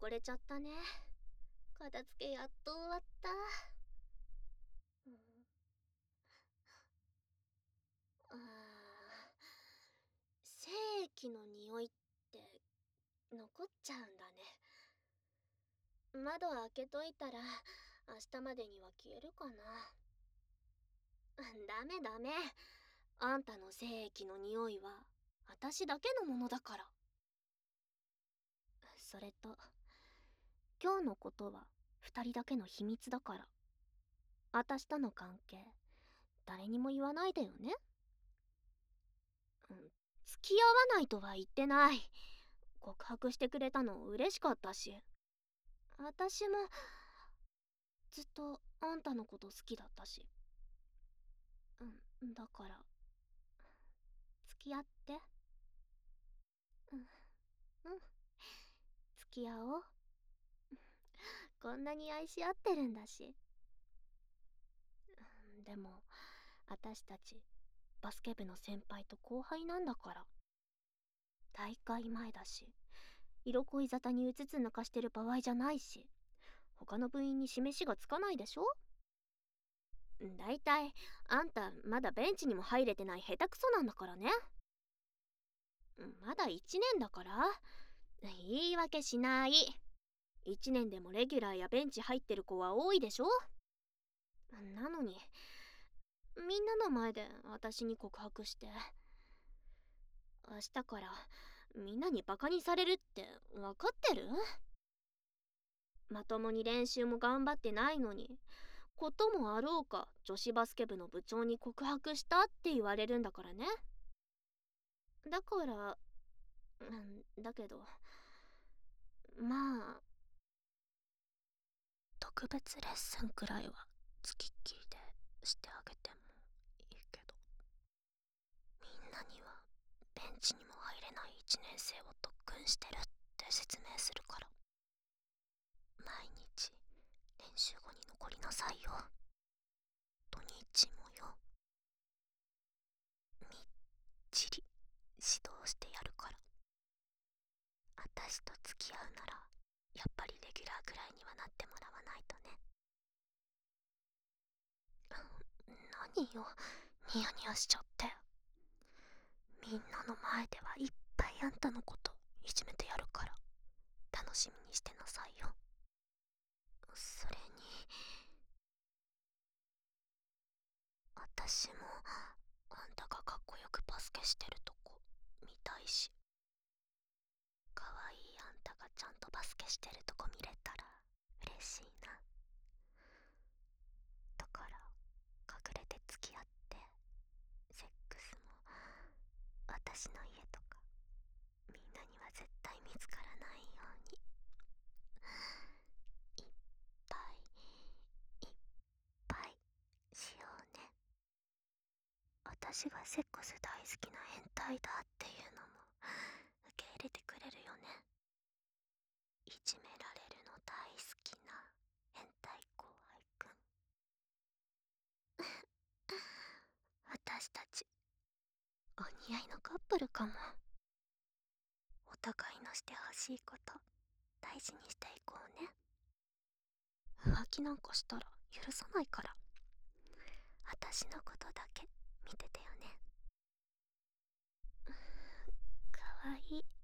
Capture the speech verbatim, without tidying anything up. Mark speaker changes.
Speaker 1: 汚れちゃったね。片付けやっと終わった。うん、あー、精液の匂いって残っちゃうんだね。窓開けといたら明日までには消えるかな。ダメダメ。あんたの精液の匂いは私だけのものだから。それと今日のことは二人だけの秘密だから。私との関係誰にも言わないでよね。うん、付き合わないとは言ってない。告白してくれたの嬉しかったし、私もずっとあんたのこと好きだったし。うんだから付き合って。うんうん付き合おう。こんなに愛し合ってるんだし。でも私たちバスケ部の先輩と後輩なんだから。大会前だし、色恋沙汰にうつつ抜かしてる場合じゃないし、他の部員に示しがつかないでしょ。だいたいあんたまだベンチにも入れてない下手くそなんだからね。まだいちねんだから。言い訳しない。いちねんでもレギュラーやベンチ入ってる子は多いでしょ。なのにみんなの前で私に告白して、明日からみんなにバカにされるって分かってる？まともに練習も頑張ってないのに、こともあろうか女子バスケ部の部長に告白したって言われるんだからね。だからうんだけど、まあ特別レッスンくらいはつきっきりでしてあげてもいいけど、みんなにはベンチにも入れないいちねん生を特訓してるって説明するから。毎日練習後に残りなさいよ。土日もよ。みっちり指導してやるから。私と付き合うならやっぱりレギュラーぐらいにはなってもらわないとね。何よニヤニヤしちゃって。みんなの前ではいっぱいあんたのこといじめてやるから、楽しみにしてなさいよ。それに私もあんたがかっこよくバスケしてるとこ見たいし、かわいいあんたがちゃんとバスケしてるとこ見れたら嬉しいな。だから隠れて付き合って、セックスも私の家とかみんなには絶対見つからないようにいっぱいいっぱいしようね。私がセックス大好きな変態だっていうのも受け入れてくれるよね。いじめられるの大好きな変態後輩くん。私たちお似合いのカップルかも。お互いのしてほしいこと大事にしていこうね。浮気なんかしたら許さないから。私のことだけ見ててよね。かわいい。